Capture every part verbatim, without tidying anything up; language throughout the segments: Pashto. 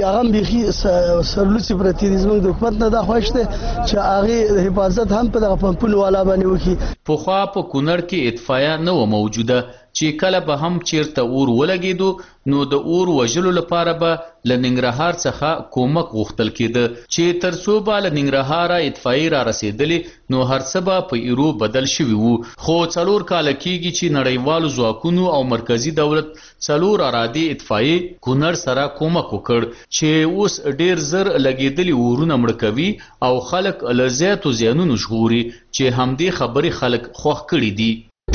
هغه هم بیخي سرلوڅي پرتې دي زموږ د حکومت نه دا خواهش دی چې هغې حفاظت هم په دغه پمپونو والا باندې وکړي. پخوا په کونړ کې اطفایه نه وه موجوده چې کله به هم چیرته اور ولګېدو نو د اور وژلو لپاره به له ننګرهار څخه کومک غوښتل کېده چې تر څو به له ننګرهاره اطفایي را رسېدلې نو هر څه به په ایرو بدل شوي وو. خو څلور کاله کېږي چې نړیوالو ځواکونو او مرکزي دولت څلور ارادي اطفایي کونړ سره کومک وکړ چې اوس ډېر زر لګېدلي اورونه مړه کوي او خلک له زیاتو زیانونو ژغوري چې همدې خبرې خلک خوښ کړي دي.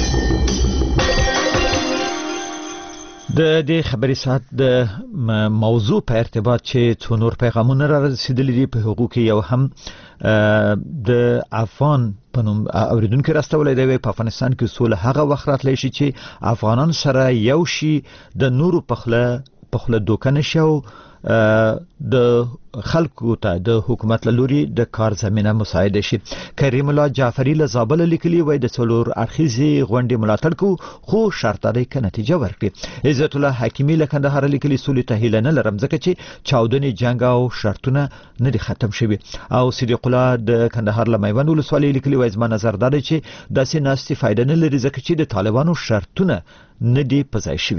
د دې خبري سات د موضوع په ارتباط چې څو نور پیغامونه را رسیدلي دي په حقوق کې یو هم د افغان په نوم اوریدونکو راستولای دی په افغانستان کې سوله هغه وخت راتلی شي چې افغانان سره یو شي د نورو پخله پخله دوکنه شو د خلکو ته د حکومت لوري د کار زمينه مساعده شي. کریم الله جعفری له زابل لیکلی وای د څلور اړخیزي غونډې ملاتړ کو خو شرط لري ک نتیجه ورکړي. عزت الله حکیمی له کندهار لیکلی سولې ته هیله نه لرم ځکه چې چاودنې جنگ او شرطونه نه دي ختم شوي. او صدیق الله د کندهار لمایوند ولسوالۍ لیکلی وای زما نظر دا دی چې داسې ناستې فائدہ نه لري ځکه چې د طالبانو شرطونه نه دي پځای شوي.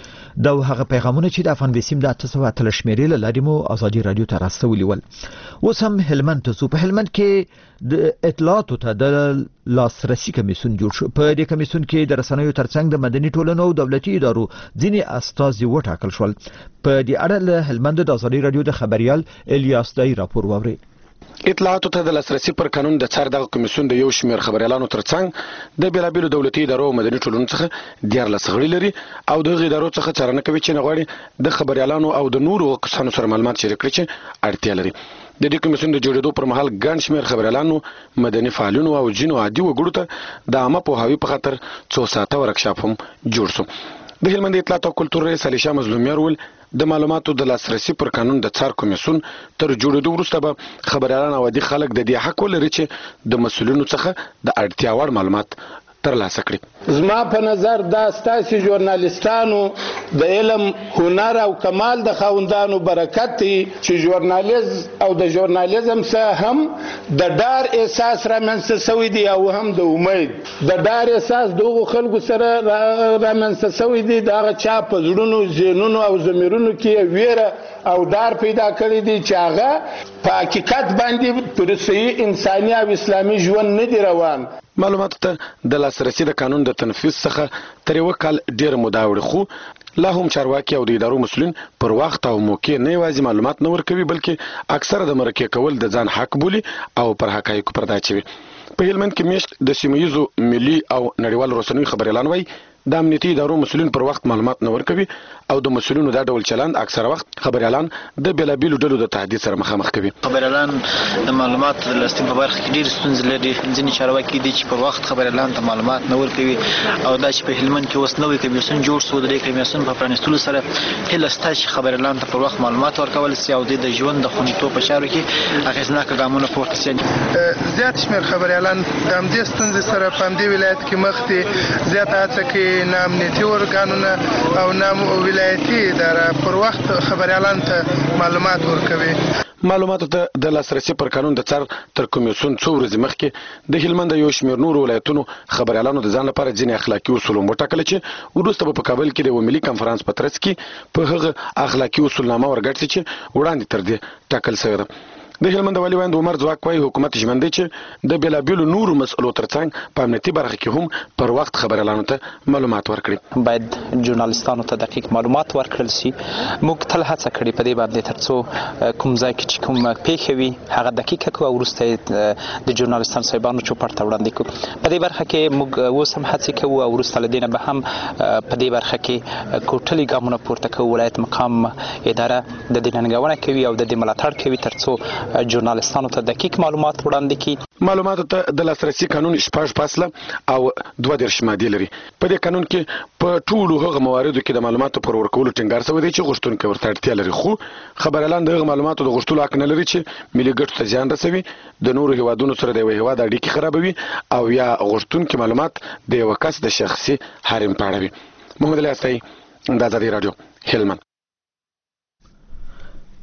دا هغه پیغامونه چې د افغان وسیم د تاسو اتل شمیرې له لارې مو ازادي رادیو ته راستولي ول. اوس هم هلمند ته په هلمند کې د اطلاعاتو ته د لاسرسي کمیسون جوړ شو. په دې کمیسون کې د رسنیو ترڅنګ د مدني ټولنو او دولتي ادارو ځینې استازي وټاکل شول. په دې اړه له هلمند د ازادي رادیو د خبريال الیاس دای راپور واوري. اطلاعاتو ته د لاسرسي پر قانون د څار دغه کمیسون د یو شمېر خبريالانو ترڅنګ د بیلابیلو دولتي ادارو او مدني ټولنو څخه دیارلس غړي لري او دغه ادارو څخه څارنه کوي چې نه غواړي د خبريالانو او د نورو کسانو سره معلومات شریک کړي چې اړتیا لري. د دې کمیسون د جوړېدو پر مهال ګڼ شمېر خبريالانو مدني فعالینو او جنو عادي وګړو ته د عامه پوهاوي په خاطر څو ساعته ورکشاپ هم جوړ شو. د هلمند اطلاعات او کلتور رئیس علي شاه مظلومیار ول د معلوماتو د لاسرسي پر قانون د څار کمیسون تر جوړېدو وروسته به خبريالان او عادي خلک د دې حق ولري چې د مسؤلینو څخه د اړتیا وړ معلومات ترلاسه کړي. زما په نظر دا ستاسو ژورنالیستانو د علم هنر او کمال د خوندانو برکت دی چې ژورنالیزم او د ژورنالیزم سره هم د ډار احساس رامنځته شوی دی او هم د امید د ډار احساس دغه خلکو سره رامنځته شوی دی. دا چا په زړونو ذهنونو او ضمیرونو کې ویره او ډار پیدا کړی دی چې هغه په حقیقت باندې پر صحیح انساني او اسلامي ژوند نه دی روان. معلوماتو ته د لاسرسي د قانون د تنفيذ څخه تر یو کال ډیر موده وړي خو لا هم چارواکي او د ادارو مسؤلین پر وخت او موقع نه یوازې معلومات نه ورکوي بلکې اکثره د مرکه کول د ځان حق بولي او پر حقایقو پرده اچوي. په هلمند کې میشت د سیمه‌ییزو ملي او نړیوال رسنیو خبريالان وایي د امنیتي ادارو مسؤلین پر وخت معلومات نه ورکوي او د مسؤلینو دا ډول چلند اکثره وخت خبريالان د بیلابیلو ډلو د تهدید سره مخامخ کوي. خبريالان د معلوماتو د لاسته په برخه کې ډېر ستونزې لري. ځینې چارواکي دي چې پر وخت خبريالان ته معلومات نه ورکوي او دا چې په هلمند کې اوس نوې کمیسیون جوړ شو. د دې کمیسیون په پرانیستلو سره هله ستا چې خبريالان ته پر وخت معلومات ورکول سي او د ژوند د خوندیتوب په چارو کې اغېزناک ګامونه پورته سي. زیات شمېر خبريالان د همدې ستونزې سره په همدې ولایت کې مخ دي. زیات هڅه کوي نه امنیتي ارګانونه او نه ولایتي اداره پر وخت خبريالان ته معلومات ورکوي. معلوماتو ته د لاسرسي پر قانون د څار تر کمیسون څو ورځې مخکې د هلمند یو شمېر نور ولایتونو خبريالانو د ځان لپاره ځینې اخلاقي اصول وټاکل چې وروسته په کابل کې د ملي کانفرنس په ترڅ کې په هغه اخلاقي اصولنامه ورګټل چې وړاندې تر دې ټاکل شوی ده. د هلمند والي وایند عمر ځواک وايي حکومت ژمنده چې د بیلابیلو نورو مسئلو ترڅنګ په امنیتي برخه کې هم پر وخت خبريالانو ته معلومات ورکړي. باید ژورنالیستانو ته دقیق معلومات ورکړل شي. موږ تل هڅه کړې په دې باندې ترڅو کوم ځای کې چې کوم پیښه وي هغه دقیقه کو او وروسته د ژورنالیستانو صاحبانو چوپړ ته وړاندې کوو. په دې برخه کې موږ اوس هم هڅه کوو او وروسته له دې نه به هم په دې برخه کې کوټلي ګامونه پورته کوو. ولایت مقام اداره د دې ننګونه کوي او د دې ملاتړ کوي ترڅو ژورنالیستانو ته دقیق معلومات وړاندې کړي. معلوماتو ته د لاسرسي قانون شپږ فاصله او دوه دېرش مادې لري. په دې قانون کې په ټولو هغه مواردو کې د معلوماتو پر ورکولو ټینګار شوی دی چې غوښتونکي ورته اړتیا لري خو خبريالان دغه معلوماتو د غوښتلو حق نه لري چې ملي ګټو ته زیان رسوي د نورو هیوادونو سره د یو هیواد اړیکې خرابوي او یا غوښتونکي معلومات د یو کس د شخصي حریم پاړوي. محمد علي استای د آزادي رادیو هلمند.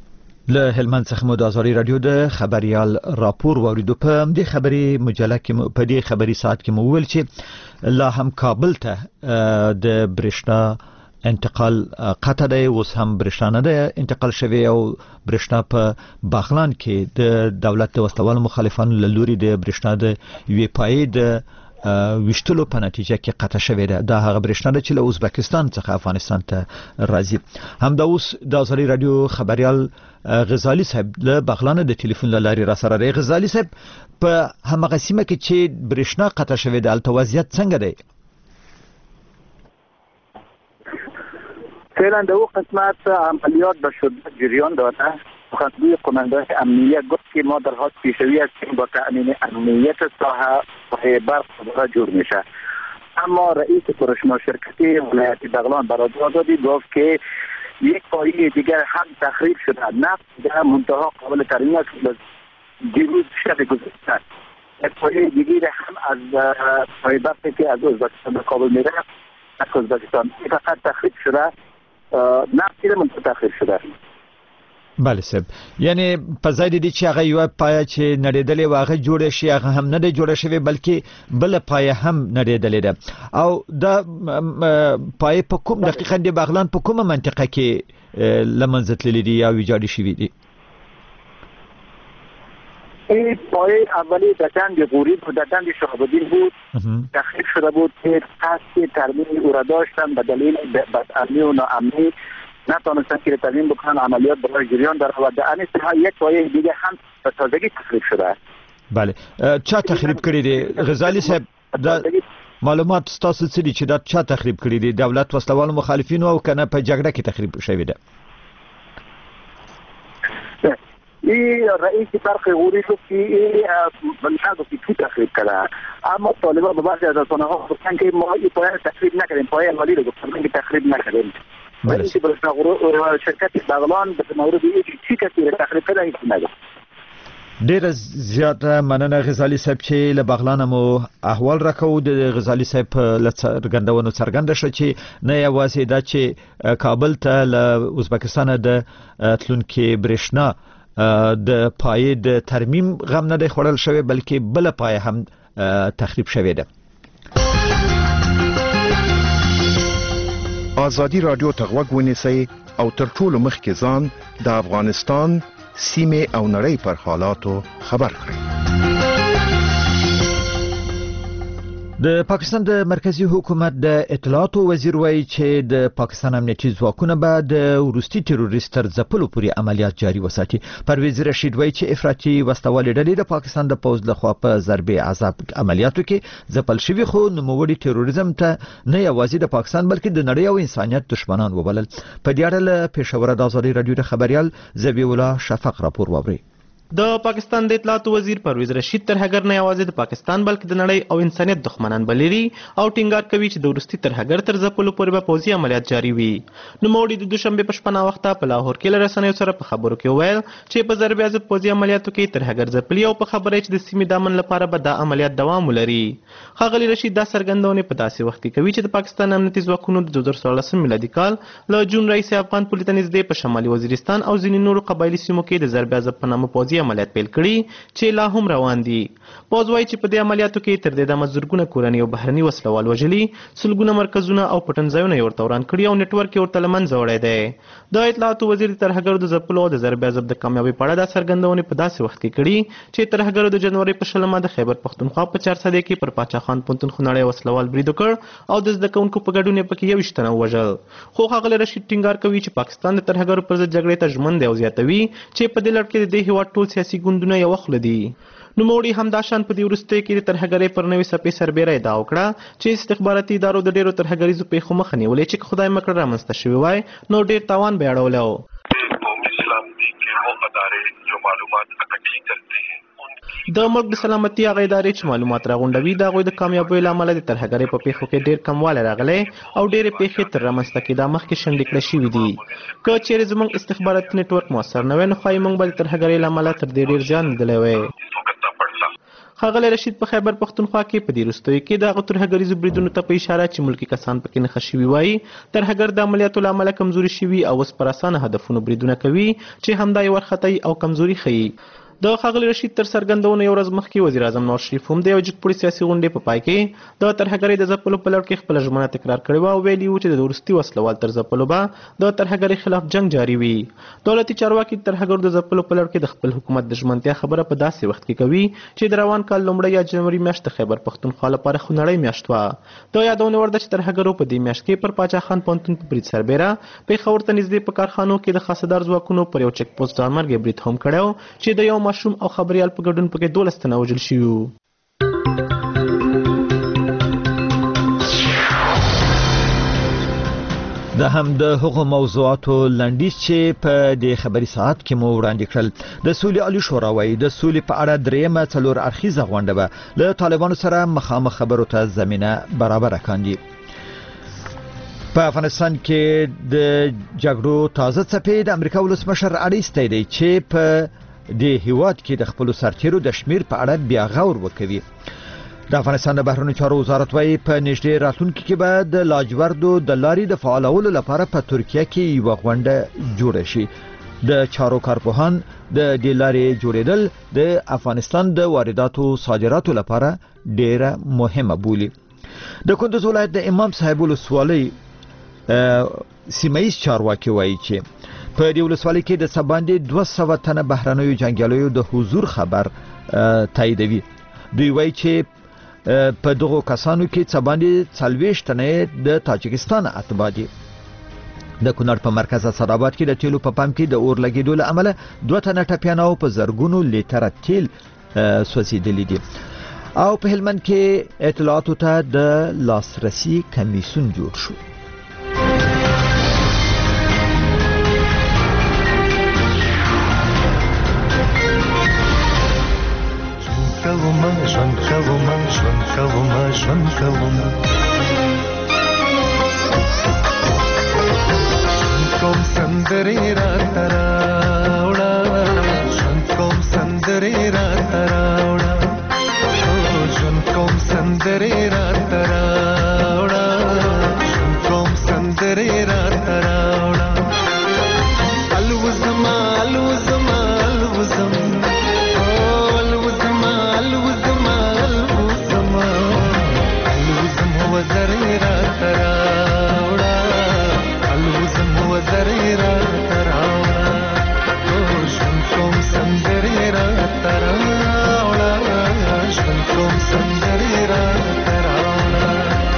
له هلمند څخه مو د ازاري رادیو د خبريال راپور وریدو په دې خبري مجله کې په دې خبري ساعت کې مو ویل چې لا هم کابل ته د برښنا انتقال قطع دی، اوس هم برښنا نه ده انتقال شوی او برښنا په باغلان کې د دولت د وسلوالو مخالفانو له لوري د برښنا د یوې پایې د وشتلو په نتیجه کې قطع شوی ده. دا هغه برښنا ده چې له ازبکستان څخه افغانستان ته راځي. همدا اوس د ازاري رادیو خبريال غزالي صاحب له بغلان د ټلیفون له لارې را سره دی. غزالي صاحب، په همغه سیمه کې چې برښنا قطع شوی ده هلته وضعیت څنګه دی؟ فعلا در اون قسمت عملیات به شدت جریان داره. سخنگوی قماندان امنیت گفت که ما در حال پیشروی هستیم با تامین امنیت ساحه پای برق دوباره جور میشه. اما رئیس پروژه شرکتی ولایت بغلان برادر دادی گفت که یک پایه دیگر هم تخریب شده، نفت در منتها قابل ترمیم است. دیروز شب گذشته یک پایه دیگر هم از پای برقی که از ازبکستان به کابل میره از ازبکستان فقط تخریب شده، نفتی منتها تخریب شده. بله صاحب، یعنی په ځای دي چې هغه یو پایه چې نړیدلې واغه جوړه شي هغه هم نه دی جوړه شوی بلکې بل پایه هم نړیدلې ده. او دا پایه په کوم دقیقاً د بغلان په کومه منطقه کې لمنځه تللې دي یا ویجاړې شوې دي؟ این پایه اولی در دند غوریب و در دند شهاب‌الدین بود، تخریب شده بود که قصد ترمیم او را داشتن به دلیل بدامنی و ناامنی نتونستن که ترمیم بکنن، عملیات برای جریان داره و در این ساحه یک پایه دیگه هم به تازگی تخریب شده. بله، چا تخریب کړی دی غزالي صاحب؟ دا معلومات ستاسو څه دي چې دا چا تخریب کړی دی؟ دولت وسلوالو مخالفینو او کنه په جګړه کې تخریب شوی دی؟ این رئیس برق غوری گفت که این بلند گفت که تخریب کرده، اما طالبان به بعضی از رسانه ها گفتن که ما این پایه تخریب نکردیم، پایه اولی رو گفتن که تخریب نکردیم. رئیس شرکت بغلان به مورد چی کسی تخریب کرده هیچ نگفت. ډیر زیاته مننه غزالي صاحب چې له بغلان مو احوال راکو. د غزالي صاحب له څرګندونو څرګنده شو چې نه یوازې دا چې کابل ته له ازبکستان د تلونکي برښنا د پایې د ترمیم غم نه دی خوړل شوی بلکې بل پایه هم تخریب شوی ده. آزادی رادیو ته غوږ ونیسئ او تر ټولو مخکې ځان د افغانستان سیمې او نړۍ پر حالاتو خبر کړئ. د پاکستان د مرکزی حکومت د اطلاعاتو وزیر وایي چې د پاکستان امنیتي ځواکونه به د وروستي تروریست تر ځپلو پورې عملیات جاري وساتي. پرویز رشید وایي چې افراطي وسلوالې ډلې د پاکستان د پوځ لخوا په ضربې عذاب عملیاتو کې ځپل شوي، خو نوموړي تروریزم ته نه یوازې د پاکستان بلکې د نړۍ او انسانیت دشمنان وبلل. په دې اړه له پېښوره د ازادي رادیو د خبريال ذبیح الله شفق راپور واورئ. د پاکستان د اطلاعاتو وزیر پرویز رشید ترهګر نه یوازې د پاکستان بلکې د نړۍ او انسانیت دښمنان بللي او ټینګار کوي چې د وروستي ترهګر تر ځپلو پورې به پوځي عملیات جاري وي. نوموړي د دوشنبې په شپه ناوخته په لاهور کې له رسنیو سره په خبرو کې وویل چې په ضربې عضب پوځي عملیاتو کې ترهګر ځپلي او په خبره چې د سیمې د امن لپاره به دا عملیات دوام ولري. ښاغلي رشید دا څرګندونې په داسې وخت کې کوي چې د پاکستان امنیتي ځواکونو د دوه زره څوارلسم میلادي کال له جون راهیسې افغان پولې ته نږدې په شمالي وزیرستان او ځینې نورو قبایلي سیمو کې د ضربې عضب په نامه پوځي عملیات پیل کړي چې لا هم روان دي. پوځ وایي چې په دې عملیاتو کې تر دې دمه زرګونه کورنۍ او بهرني وسلوال وژلي، سلګونه مرکزونه او پټنځایونه یې ورته وران کړي او نیټورک یې ورته له منځه وړی دی. د اطلاعاتو وزیر د ترهګرو د ځپلو او د ضربې عضب د کامیابۍ په اړه دا څرګندونې په داسې وخت کې کړي چې ترهګرو د جنوري په شلمه د خیبر پښتونخوا په چارسدې کې پر پاچا خان پوهنتون خونړی وسلوال برید وکړ او د زده کوونکو په ګډون یې پکې یوویشت تنه ووژل. خو ښاغلی رشید ټینګار کوي چې پاکستان د ترهګرو پر ضد جګړې ته ژمن دی او زیاتوي چې په دې لړ کې د دې هېواد ټول سیاسي ګوندونه یوه خوله دي. نوموړي همداشان په دې وروستیو کې د ترهګرۍ پر نوې څپې سربیره ادعا وکړه چې استخباراتي ادارو د ډېرو ترهګریزو پیښو مخه نیولې چې خدای مکړه رامنځته شوي وای نو ډېر تاوان به یې اړولی و. د ملک د سلامتي هغه ادارې چې معلومات راغونډوي د هغوی د کامیابیو له امله د ترهګرۍ په پیښو کې ډېر کموالی راغلی او ډېرې پیښې تر رامنځته کېدا مخکې شنډې کړې شوي دي. که چیرې زموږ استخباراتي نیټورک مؤثر نه وی نو ښایي موږ به د ترهګرۍ له امله تر دې ډېر زیان لیدلی وی. ښاغلی رشید په خیبر پښتونخوا کې په دې وروستیو کې د هغو ترهګریزو بریدونو ته په اشاره چې ملکي کسان پکې نښه شوي وایي ترهګر د عملیاتو له امله کمزوري شوي او اوس پر اسانه هدفونو بریدونه کوي چې همدا یې وارخطایي او کمزوري ښیي. د ښاغلي رشید تر څرګندونو یو ورځ مخکې وزیر اعظم نواز شریف هم د یو جګپوړي سیاسي غونډې په پای کې د ترهګرۍ د ځپلو په لړ کې خپله ژمنه تکرار کړې وه او ویلي وو چې د وروستي وسلوال تر ځپلو به د ترهګرۍ خلاف جنګ جاري وي. دولتي چارواکي د ترهګرو د ځپلو په لړ کې د خپل حکومت د ژمنتیا خبره په داسې وخت کې کوي چې د روان کال لومړۍ یا جنوري میاشت د خیبر پښتونخوا لپاره خونړۍ میاشت وه. د یادونې وړ ده چې ترهګرو په دې میاشت کې پر پاچا خان پوهنتون په برید سربیره پېښور ته نږدې په کارخانو کې د خاصدار ځواکونو پر یو چک پوسټ ځانمرګي برید هم کړی و چې د یو ماشوم او خبریال په ګډون پکې دولس تنه وژل شوي وو. د هم د هغو موضوعاتو لنډیز چې په دې خبري ساعت کې مو وړاندې کړل. د سولې عالی شورا وایي د سولې په اړه درېیمه څلور اړخیزه غونډه به له طالبانو سره مخامخ خبرو ته زمینه برابره کاندي. په افغانستان کې د جګړو تازه څپې د امریکا ولسمشر اړیستی دی چې په د هیواد کې د خپل سرتیرو د شمیر په اړه بیا غور وکوي. د افغانستان د بهرنیو چارو وزارت وايي په نږدې راتلونکي کې به د لاجوردو د لارې د فعالولو لپاره په ترکیه کې یوه غونډه جوړه شي. د چارو کارپوهان د دې لارې جوړېدل د افغانستان د وارداتو صادراتو لپاره ډیره مهمه بولي. د کندوز ولایت د امام صاحب ولسوالۍ سیمه ییز چارواکي وايي چې په دې ولسوالۍ کې د سباندې دوه سوه تنه بهرنیو جنګیالیو د حضور خبر تاییدوي. دوی وایي چې په دغو کسانو کې سباندې څلوېښت تنه د تاجکستان اتباع دي. د کونړ په مرکز اسداباد کې د تیلو په پمپ کې د اور لګېدو له امله دوه تنه ټپیان او په زرګونو لیټره تیل سوځېدلي دي. او په هلمند کې اطلاعاتو ته د لاسرسي کمیسیون جوړ شو. کوما ژوند کوما ژوند کوما ژوند کوما ژوند کوم سندرې راته راوړه ژوند کوم سندرې راته راوړه ژوند کوم سندرې راته راوړه ژوند کوم سندرې راته راوړه الوزما الوزما الوزم وزرې راته راوړه الوزم وزرې راته راوړه ژوند کوم سندرې راته راوړه ژوند کوم سندرې راته راوړه.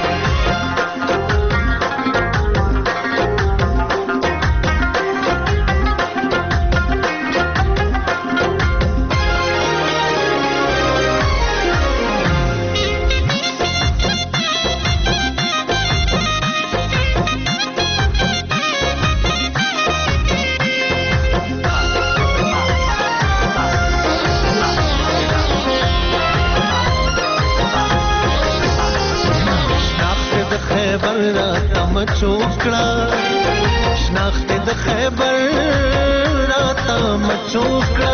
چوکړه شناخت د خیبر راته مچوکړه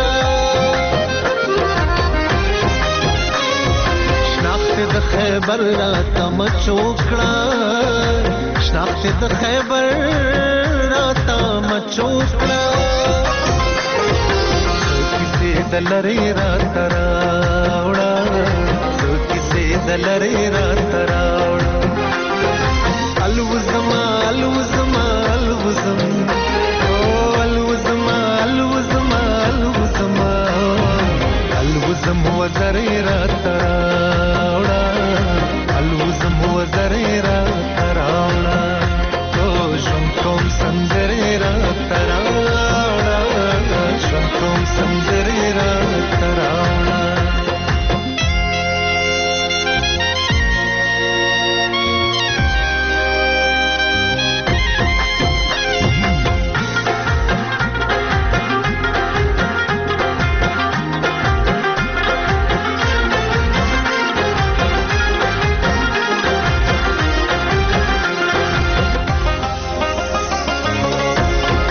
شناخت د خیبر راته مچوکړه شناخت د خیبر راته مچوکړه کیسې د لری راته راوړه کیسې د لری راته راوړه الوزما الوزما الوزم الوزما الوزما الوزما الوزم وزرې راته راوړه الوزم وزرې راته راوړه ژوند کوم سندرې راته راوړه ژوند کوم سندرې راته راوړه.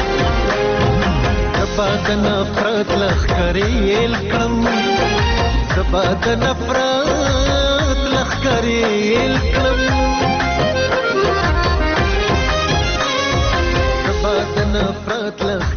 د نفرت لخکرې یې کړم سبا د نفرت لخکریل کړم سبا د نفرت لخ